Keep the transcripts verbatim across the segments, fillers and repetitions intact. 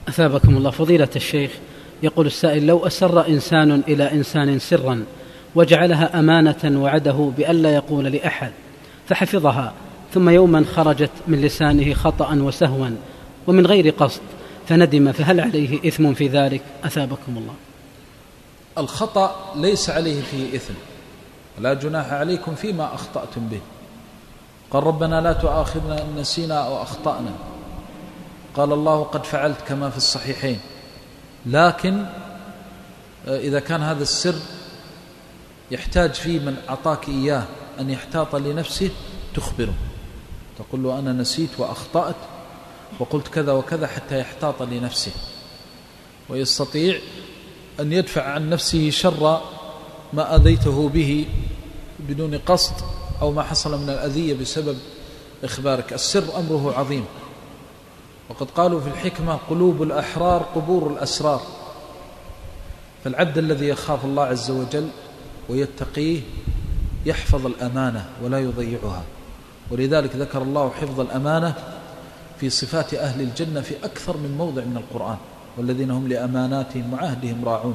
أثابكم الله. فضيلة الشيخ، يقول السائل: لو أسر إنسان إلى إنسان سرا وجعلها أمانة وعده بألا يقول لأحد فحفظها، ثم يوما خرجت من لسانه خطأ وسهوا ومن غير قصد فندم، فهل عليه إثم في ذلك؟ أثابكم الله. الخطأ ليس عليه فيه إثم، لا جناح عليكم فيما أخطأتم به. قال: ربنا لا تؤاخذنا إن نسينا أو أخطأنا. قال الله: قد فعلت، كما في الصحيحين. لكن إذا كان هذا السر يحتاج فيه من أعطاك إياه أن يحتاط لنفسه، تخبره، تقول له: أنا نسيت وأخطأت وقلت كذا وكذا، حتى يحتاط لنفسه ويستطيع أن يدفع عن نفسه شر ما أذيته به بدون قصد، أو ما حصل من الأذية بسبب إخبارك. السر أمره عظيم، وقد قالوا في الحكمة: قلوب الأحرار قبور الأسرار. فالعبد الذي يخاف الله عز وجل ويتقيه يحفظ الأمانة ولا يضيعها، ولذلك ذكر الله حفظ الأمانة في صفات أهل الجنة في أكثر من موضع من القرآن: والذين هم لأماناتهم وعهدهم راعون.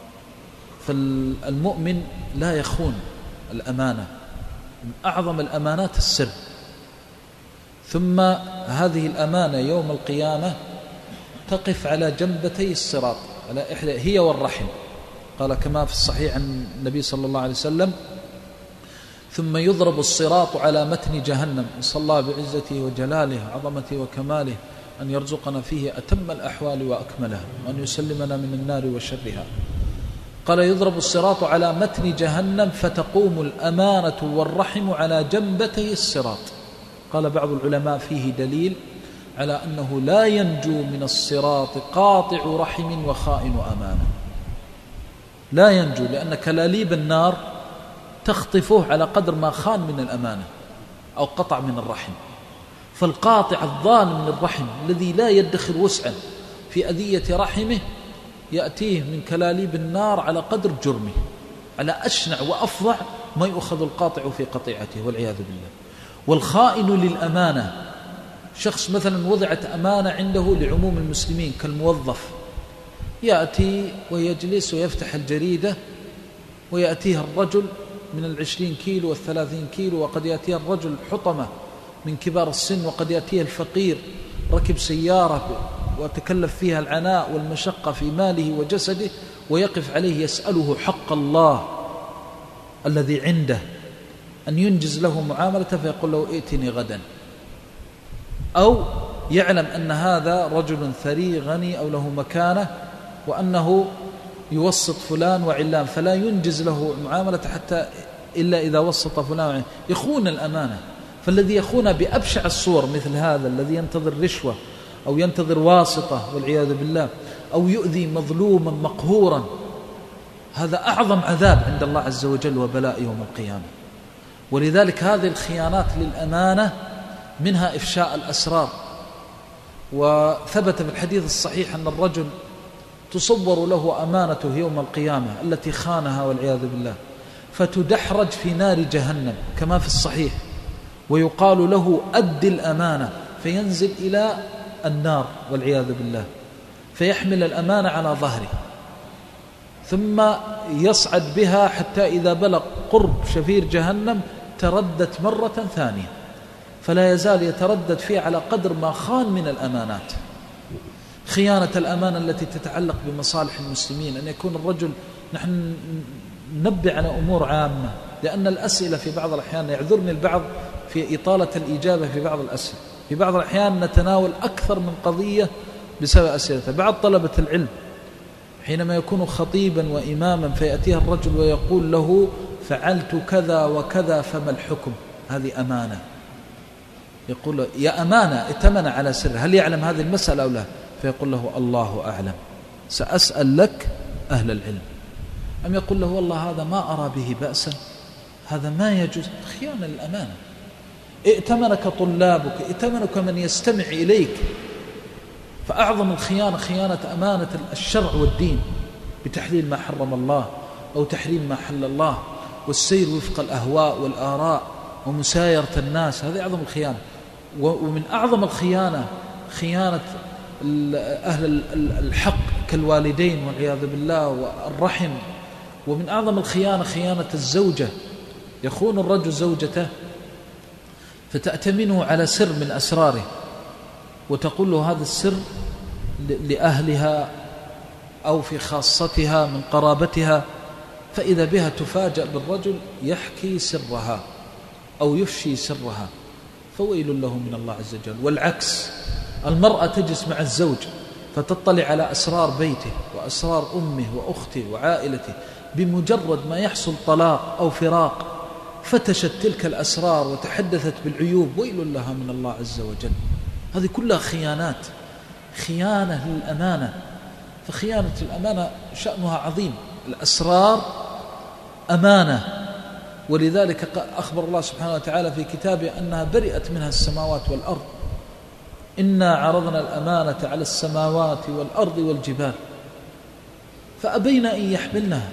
فالمؤمن لا يخون الأمانة، من أعظم الأمانات السر. ثم هذه الأمانة يوم القيامة تقف على جنبتي الصراط، على إحدى هي والرحم. قال كما في الصحيح عن النبي صلى الله عليه وسلم: ثم يضرب الصراط على متن جهنم. نسأل الله بعزته وجلاله عظمته وكماله أن يرزقنا فيه أتم الأحوال وأكملها، وأن يسلمنا من النار وشرها. قال: يضرب الصراط على متن جهنم فتقوم الأمانة والرحم على جنبتي الصراط. قال بعض العلماء: فيه دليل على أنه لا ينجو من الصراط قاطع رحم وخائن أمانة، لا ينجو، لأن كلاليب النار تخطفه على قدر ما خان من الأمانة أو قطع من الرحم. فالقاطع الظالم من الرحم الذي لا يدخر وسعا في أذية رحمه يأتيه من كلاليب النار على قدر جرمه، على أشنع وأفظع ما يؤخذ القاطع في قطيعته والعياذ بالله. والخائن للأمانة، شخص مثلا وضعت أمانة عنده لعموم المسلمين كالموظف، يأتي ويجلس ويفتح الجريدة ويأتيها الرجل من العشرين كيلو والثلاثين كيلو، وقد يأتيها الرجل حطمة من كبار السن، وقد يأتيها الفقير ركب سيارة وتكلف فيها العناء والمشقة في ماله وجسده، ويقف عليه يسأله حق الله الذي عنده أن ينجز له معاملته، فيقول له: ائتني غدا. أو يعلم أن هذا رجل ثري غني أو له مكانة، وأنه يوسط فلان وعلان، فلا ينجز له معاملة حتى إلا إذا وسط فلان وعلان. يخون الأمانة. فالذي يخون بأبشع الصور مثل هذا، الذي ينتظر رشوة أو ينتظر واسطة والعياذ بالله، أو يؤذي مظلوما مقهورا، هذا أعظم عذاب عند الله عز وجل وبلاء يوم القيامة. ولذلك هذه الخيانات للأمانة منها إفشاء الأسرار. وثبت في الحديث الصحيح أن الرجل تصور له أمانته يوم القيامة التي خانها والعياذ بالله، فتدحرج في نار جهنم كما في الصحيح، ويقال له: أد الأمانة، فينزل إلى النار والعياذ بالله، فيحمل الأمانة على ظهره، ثم يصعد بها حتى إذا بلغ قرب شفير جهنم تردت مرة ثانية، فلا يزال يتردد فيه على قدر ما خان من الأمانات. خيانة الأمانة التي تتعلق بمصالح المسلمين، أن يكون الرجل، نحن ننبه على أمور عامة، لأن الأسئلة في بعض الأحيان يعذرني البعض في إطالة الإجابة في بعض الأسئلة، في بعض الأحيان نتناول أكثر من قضية بسبب أسئلة بعض طلبة العلم، حينما يكون خطيبا وإماما فيأتيه الرجل ويقول له: فعلت كذا وكذا فما الحكم؟ هذه أمانة. يقول له: يا أمانة، ائتمن على سر، هل يعلم هذه المسألة أو لا؟ فيقول له: الله أعلم، سأسأل لك أهل العلم. أم يقول له: والله هذا ما أرى به بأسا، هذا ما يجوز. خيانة للأمانة. ائتمنك طلابك، ائتمنك من يستمع إليك. فأعظم الخيانة خيانة أمانة الشرع والدين، بتحليل ما حرم الله أو تحريم ما حل الله، والسير وفق الأهواء والآراء ومسايرة الناس. هذه أعظم الخيانة. ومن أعظم الخيانة خيانة أهل الحق كالوالدين والعياذ بالله والرحم. ومن أعظم الخيانة خيانة الزوجة، يخون الرجل زوجته فتأتمنه على سر من أسراره وتقول له هذا السر لأهلها أو في خاصتها من قرابتها، فإذا بها تفاجأ بالرجل يحكي سرها أو يفشي سرها، فويل له من الله عز وجل. والعكس، المرأة تجلس مع الزوج فتطلع على أسرار بيته وأسرار أمه وأخته وعائلته، بمجرد ما يحصل طلاق أو فراق فتشت تلك الأسرار وتحدثت بالعيوب، ويل لها من الله عز وجل. هذه كلها خيانات، خيانة للأمانة. فخيانة الأمانة شأنها عظيم، الأسرار أمانة، ولذلك أخبر الله سبحانه وتعالى في كتابه أنها برئت منها السماوات والأرض. إنا عرضنا الأمانة على السماوات والأرض والجبال فأبين أن يحملنها.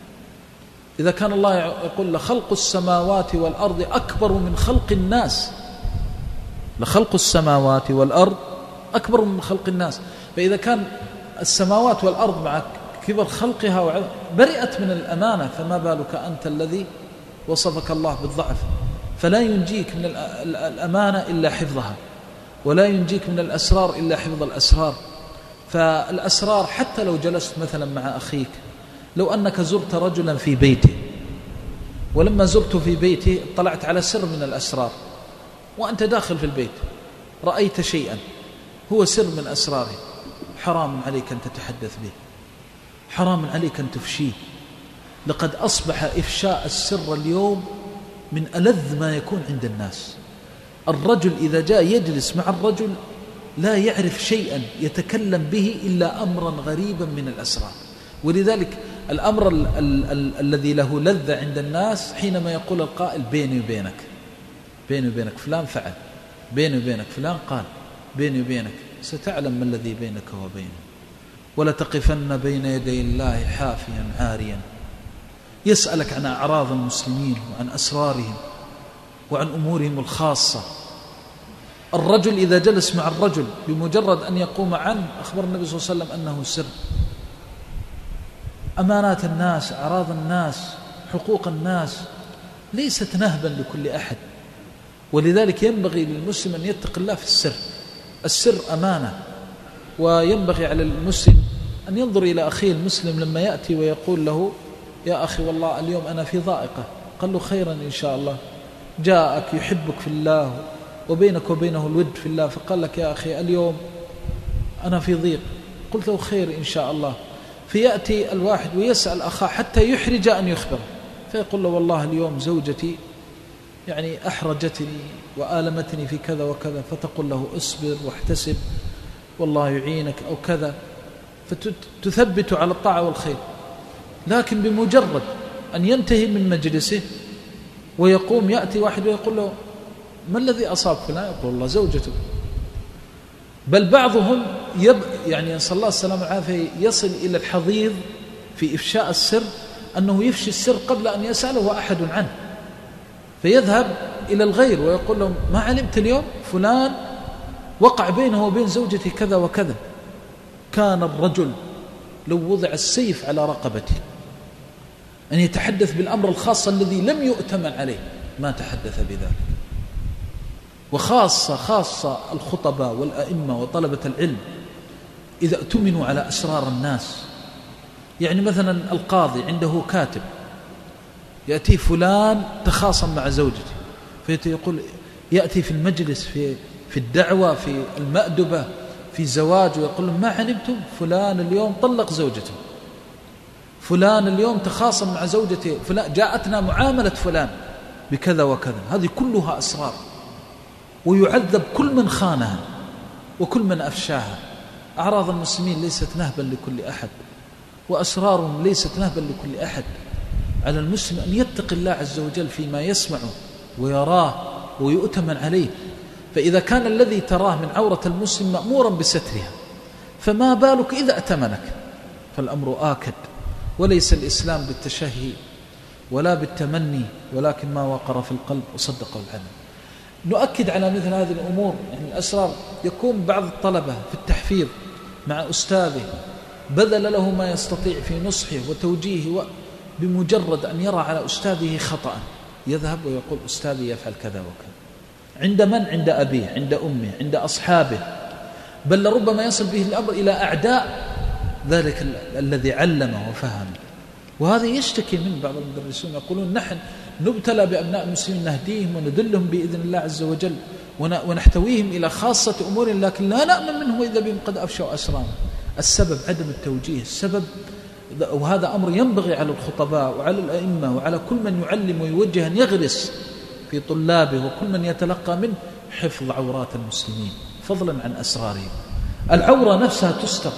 إذا كان الله يقول لخلق السماوات والأرض أكبر من خلق الناس، لخلق السماوات والأرض أكبر من خلق الناس، فإذا كان السماوات والأرض مع كبر خلقها برئت من الأمانة، فما بالك أنت الذي وصفك الله بالضعف. فلا ينجيك من الأمانة إلا حفظها، ولا ينجيك من الأسرار إلا حفظ الأسرار. فالأسرار حتى لو جلست مثلا مع أخيك، لو أنك زرت رجلا في بيته، ولما زرت في بيته اطلعت على سر من الأسرار، وأنت داخل في البيت رأيت شيئا هو سر من أسراره، حرام عليك أن تتحدث به، حرام عليك أن تفشيه. لقد أصبح إفشاء السر اليوم من ألذ ما يكون عند الناس. الرجل إذا جاء يجلس مع الرجل لا يعرف شيئا يتكلم به إلا أمرا غريبا من الأسرار. ولذلك الأمر ال ال ال الذي له لذة عند الناس حينما يقول القائل بيني وبينك، بيني وبينك فلان فعل، بيني وبينك فلان قال، بيني وبينك ستعلم ما الذي بينك وبينه، ولا تقفن بين يدي الله حافيا عاريا. يسألك عن أعراض المسلمين وعن أسرارهم وعن أمورهم الخاصة. الرجل إذا جلس مع الرجل بمجرد أن يقوم عنه، أخبر النبي صلى الله عليه وسلم أنه سر. أمانات الناس، أعراض الناس، حقوق الناس ليست نهبا لكل أحد. ولذلك ينبغي للمسلم أن يتقي الله في السر. السر أمانة، وينبغي على المسلم أن ينظر إلى أخيه المسلم لما يأتي ويقول له يا أخي والله اليوم أنا في ضائقة، قال له خيرا إن شاء الله، جاءك يحبك في الله وبينك وبينه الود في الله، فقال لك يا أخي اليوم أنا في ضيق، قلت له خير إن شاء الله. فيأتي الواحد ويسأل أخاه حتى يحرج أن يخبره، فيقول له والله اليوم زوجتي يعني أحرجتني وآلمتني في كذا وكذا، فتقول له اصبر واحتسب والله يعينك أو كذا، فتثبت على الطاعة والخير. لكن بمجرد أن ينتهي من مجلسه ويقوم يأتي واحد ويقول له ما الذي أصاب فلان؟ يقول الله زوجته. بل بعضهم يب يعني نسأل الله السلامة والعافية يصل إلى الحضيض في إفشاء السر أنه يفشي السر قبل أن يسأله أحد عنه، فيذهب إلى الغير ويقول لهم ما علمت اليوم فلان وقع بينه وبين زوجته كذا وكذا. كان الرجل لو وضع السيف على رقبته أن يتحدث بالأمر الخاص الذي لم يؤتمن عليه ما تحدث بذلك. وخاصة خاصة الخطباء والأئمة وطلبة العلم إذا اؤتمنوا على أسرار الناس. يعني مثلا القاضي عنده كاتب، يأتي فلان تخاصم مع زوجته، فيقول يأتي في المجلس في في الدعوة في المأدبة في زواج ويقول لهم ما علمتم فلان اليوم طلق زوجته، فلان اليوم تخاصم مع زوجته، فلان جاءتنا معاملة فلان بكذا وكذا. هذه كلها أسرار، ويعذب كل من خانها وكل من أفشاها. أعراض المسلمين ليست نهبا لكل أحد، وأسرارهم ليست نهبا لكل أحد. على المسلم أن يتقي الله عز وجل فيما يسمعه ويراه ويؤتمن عليه. فإذا كان الذي تراه من عورة المسلم مأمورا بسترها، فما بالك إذا أتمنك؟ فالأمر آكد. وليس الإسلام بالتشهي ولا بالتمني، ولكن ما وقر في القلب وصدق العلم. نؤكد على مثل هذه الأمور. يعني الأسرار يكون بعض الطلبة في التحفيظ مع أستاذه بذل له ما يستطيع في نصحه وتوجيهه، بمجرد أن يرى على أستاذه خطأ يذهب ويقول أستاذي يفعل كذا وكذا. عند من؟ عند أبيه، عند أمه، عند أصحابه، بل لربما يصل به الأمر إلى أعداء ذلك الذي علمه وفهمه. وهذا يشتكي من بعض المدرسون يقولون نحن نبتلى بأبناء المسلمين، نهديهم وندلهم بإذن الله عز وجل ونحتويهم إلى خاصة أمور، لكن لا نأمن منهم إذا بهم قد أفشوا أسرارا. السبب عدم التوجيه، السبب، وهذا أمر ينبغي على الخطباء وعلى الأئمة وعلى كل من يعلم ويوجه أن يغرس في طلابه وكل من يتلقى منه حفظ عورات المسلمين فضلا عن أسرارهم. العورة نفسها تستر،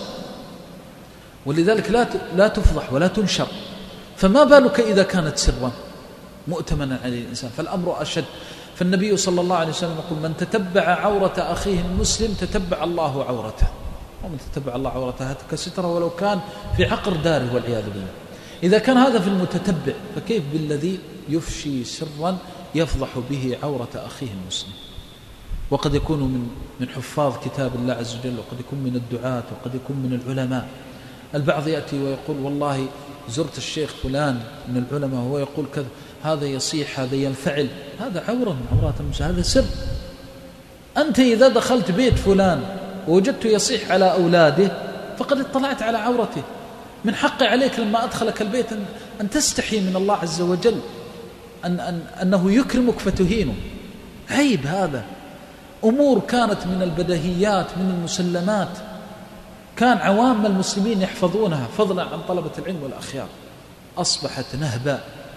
ولذلك لا لا تفضح ولا تنشر، فما بالك إذا كانت سرا مؤتمنا عليه الإنسان، فالأمر أشد. فالنبي صلى الله عليه وسلم يقول من تتبع عورة أخيه المسلم تتبع الله عورته، ومن تتبع الله عورته هتك ستره ولو كان في عقر داره والعياذ بالله. إذا كان هذا في المتتبع فكيف بالذي يفشي سرا يفضح به عورة أخيه المسلم؟ وقد يكون من من حفاظ كتاب الله عز وجل، وقد يكون من الدعاة، وقد يكون من العلماء. البعض يأتي ويقول والله زرت الشيخ فلان من العلماء وهو يقول كذا، هذا يصيح، هذا ينفعل، هذا عورة من عورات المسلم، هذا سر. أنت إذا دخلت بيت فلان ووجدته يصيح على أولاده فقد اطلعت على عورته. من حق عليك لما أدخلك البيت أن تستحي من الله عز وجل أن أن أنه يكرمك فتهينه. عيب هذا. أمور كانت من البديهيات من المسلمات كان عوام المسلمين يحفظونها فضلا عن طلبة العلم والأخيار، أصبحت نهبا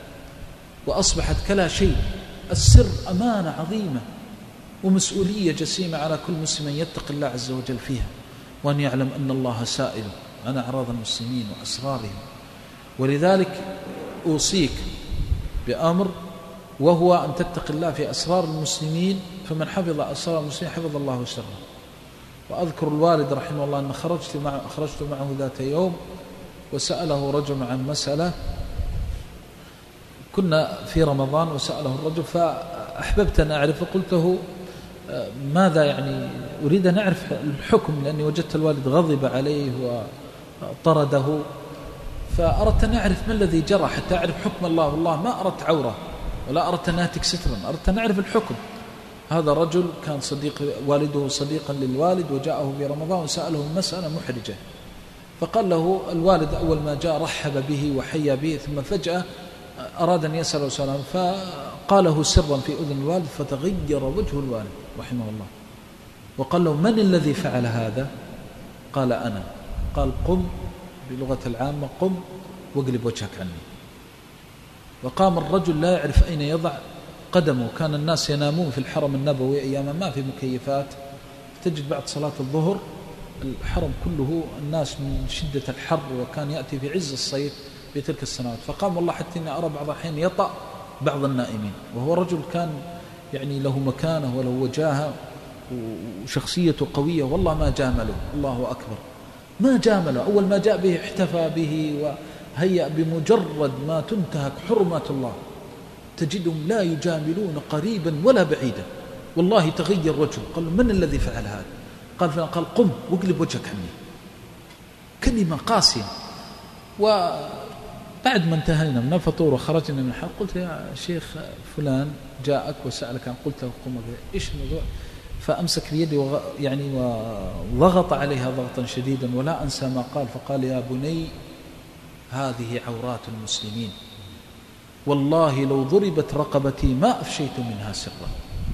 وأصبحت كلا شيء. السر أمانة عظيمة ومسؤولية جسيمة على كل مسلم يتقي الله عز وجل فيها، وأن يعلم أن الله سائل عن أعراض المسلمين وأسرارهم. ولذلك أوصيك بأمر، وهو أن تتقي الله في أسرار المسلمين، فمن حفظ أسرار المسلمين حفظ الله سره. وأذكر الوالد رحمه الله أن خرجت معه, خرجت معه ذات يوم وسأله رجل عن مسألة، كنا في رمضان وسأله الرجل فأحببت أن أعرف، فقلت له ماذا يعني أريد أن أعرف الحكم، لأني وجدت الوالد غضب عليه وطرده، فأردت أن أعرف ما الذي جرى حتى أعرف حكم الله. والله ما أردت عورة ولا أردت أن أتك سترا، أردت أن أعرف الحكم. هذا رجل كان صديق والده صديقا للوالد وجاءه في رمضان وسأله مسألة محرجة، فقال له الوالد أول ما جاء رحب به وحيا به، ثم فجأة أراد أن يسأله سؤالا فقاله سرا في أذن الوالد، فتغير وجه الوالد رحمه الله، وقال له من الذي فعل هذا؟ قال أنا. قال قم، بلغة العامة قم واقلب وجهك عني. وقام الرجل لا يعرف أين يضع قدمه. كان الناس ينامون في الحرم النبوي أيام ما في مكيفات، تجد بعد صلاة الظهر الحرم كله الناس من شدة الحر، وكان يأتي في عز الصيف في تلك السنوات. فقام والله حتى إني أرى بعض الأحيان يطأ بعض النائمين، وهو رجل كان يعني له مكانه وله وجاهه وشخصيته قوية، والله ما جامله، الله أكبر ما جامله. أول ما جاء به احتفى به وهيأ، بمجرد ما تنتهك حرمات الله تجدهم لا يجاملون قريبا ولا بعيدا. والله تغير وجهه. قال من الذي فعل هذا؟ قال فلان. قال قم واقلب وجهك عني. كلمة قاسية. وبعد ما انتهينا من الفطور وخرجنا من الحلقة قلت يا شيخ فلان جاءك وسألك عن، قلت له قم، إيش الموضوع؟ فأمسك بيدي وغ... يعني وضغط عليها ضغطا شديدا، ولا أنسى ما قال. فقال يا بني هذه عورات المسلمين، والله لو ضربت رقبتي ما أفشيت منها سرا.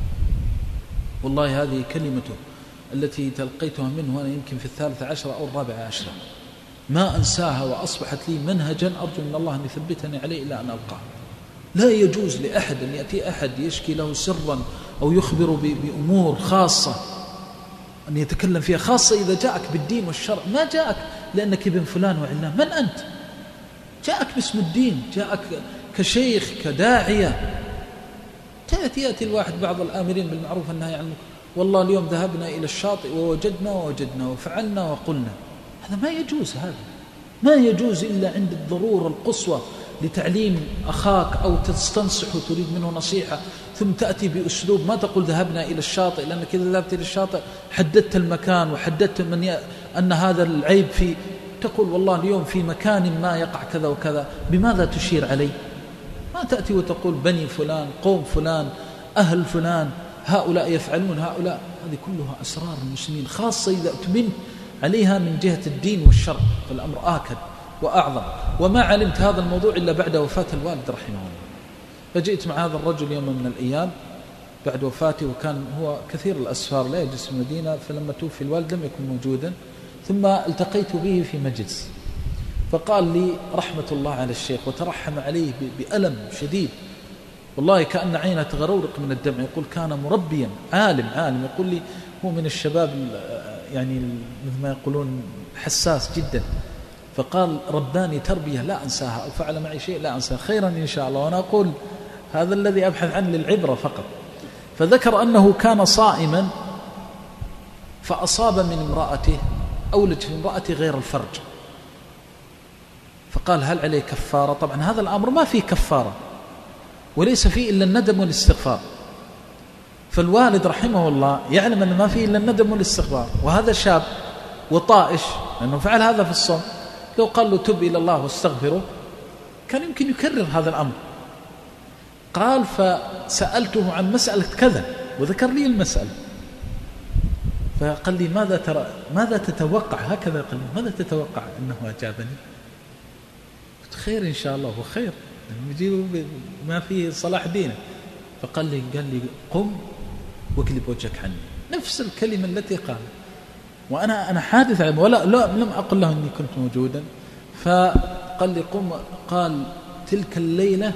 والله هذه كلمته التي تلقيتها منه وأنا يمكن في الثالثة عشرة أو الرابعة عشرة، ما أنساها، وأصبحت لي منهجا أرجو من الله أن يثبتني عليه إلى أن ألقاه. لا يجوز لأحد أن يأتي أحد يشكي له سرا أو يخبر بأمور خاصة أن يتكلم فيها، خاصة إذا جاءك بالدين والشرع. ما جاءك لأنك ابن فلان وعلان، من أنت؟ جاءك باسم الدين، جاءك كشيخ كداعية. تأتي يأتي الواحد بعض الآمرين بالمعروف والنهي عن المنكر، والله اليوم ذهبنا إلى الشاطئ ووجدنا ووجدنا وفعلنا وقلنا. هذا ما يجوز، هذا ما يجوز إلا عند الضرورة القصوى لتعليم أخاك أو تستنصح وتريد منه نصيحة، ثم تأتي بأسلوب ما تقول ذهبنا إلى الشاطئ، لأنك إذا ذهبت إلى الشاطئ حددت المكان وحددت من ي... أن هذا العيب في، تقول والله اليوم في مكان ما يقع كذا وكذا، بماذا تشير عليه؟ ما تأتي وتقول بني فلان، قوم فلان، أهل فلان، هؤلاء يفعلون، هؤلاء. هذه كلها أسرار المسلمين، خاصة إذا أتمنت عليها من جهة الدين والشرع، فالأمر آكد وأعظم. وما علمت هذا الموضوع إلا بعد وفاة الوالد رحمه الله. فجئت مع هذا الرجل يوم من الأيام بعد وفاته، وكان هو كثير الأسفار لا يجلس في المدينة، فلما توفي الوالد لم يكن موجودا، ثم التقيت به في مجلس، فقال لي رحمة الله على الشيخ، وترحم عليه بألم شديد، والله كأن عينه تغرورق من الدمع. يقول كان مربيا عالم عالم، يقول لي هو من الشباب يعني مثل ما يقولون حساس جدا، فقال رباني تربية لا أنساها، أو فعل معي شيء لا أنساها، خيرا إن شاء الله. وأنا أقول هذا الذي أبحث عنه للعبرة فقط. فذكر أنه كان صائما فأصاب من امرأته، أولج في امرأته غير الفرج، فقال هل عليه كفارة؟ طبعا هذا الأمر ما فيه كفارة، وليس فيه إلا الندم والاستغفار. فالوالد رحمه الله يعلم أن ما فيه إلا الندم والاستغفار، وهذا شاب وطائش لأنه فعل هذا في الصوم، لو قال له تب إلى الله واستغفره كان يمكن يكرر هذا الأمر. قال فسألته عن مسألة كذا وذكر لي المسألة، فقال لي ماذا ترى ماذا تتوقع؟ هكذا قال لي ماذا تتوقع أنه أجابني؟ قلت خير إن شاء الله، وخير يجيب ما فيه صلاح دينه. فقال لي قال لي قم واقلب وجهك عني، نفس الكلمة التي قال، وأنا أنا حادث عنه ولا لا لم أقل له إني كنت موجودا. فقال لي قم. قال تلك الليلة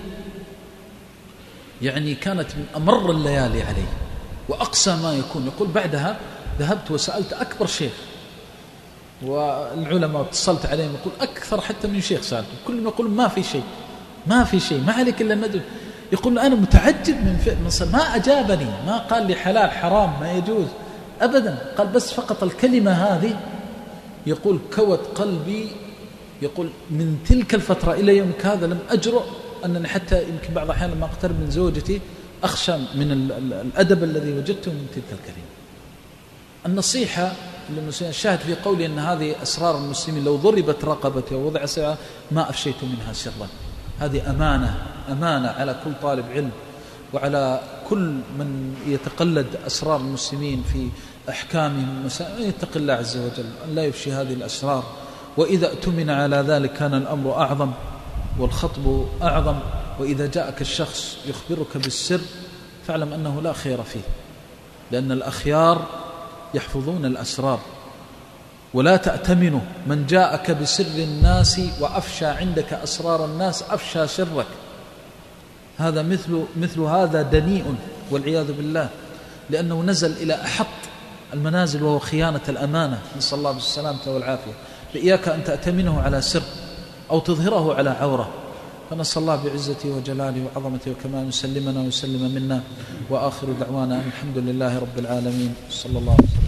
يعني كانت من أمر الليالي عليه وأقسى ما يكون. يقول بعدها ذهبت وسألت أكبر شيخ، والعلماء اتصلت عليهم يقول أكثر حتى من شيخ سألته، كلهم يقول ما في شيء ما في شيء ما عليك إلا الندم. يقول أنا متعجب من فعل، ما أجابني، ما قال لي حلال حرام ما يجوز أبدا، قال بس فقط الكلمة هذه. يقول كوت قلبي، يقول من تلك الفترة إلى يومك هذا لم أجرؤ أنني حتى يمكن بعض الأحيان لما أقترب من زوجتي أخشى من الأدب الذي وجدته من تلك الكلمة. النصيحة للمسلمين، الشاهد في قولي أن هذه أسرار المسلمين لو ضربت رقبته ووضع سعة ما أفشيت منها سرا. هذه أمانة أمانة على كل طالب علم وعلى كل من يتقلد أسرار المسلمين في أحكامهم، أن يتقي الله عز وجل أن لا يفشي هذه الأسرار. وإذا اؤتمن على ذلك كان الأمر أعظم والخطب أعظم. وإذا جاءك الشخص يخبرك بالسر فاعلم أنه لا خير فيه، لأن الأخيار يحفظون الأسرار. ولا تأتمنه من جاءك بسر الناس وأفشى عندك أسرار الناس أفشى سرك، هذا مثل مثل هذا دنيء والعياذ بالله، لأنه نزل إلى أحط المنازل وهو خيانة الأمانة، نسأل الله بالسلامة والعافية. فإياك أن تأتمنه على سر أو تظهره على عورة. فنسأل الله بعزته وجلاله وعظمته وكماله يسلمنا ويسلم منا، وآخر دعوانا الحمد لله رب العالمين، صلى الله عليه وسلم.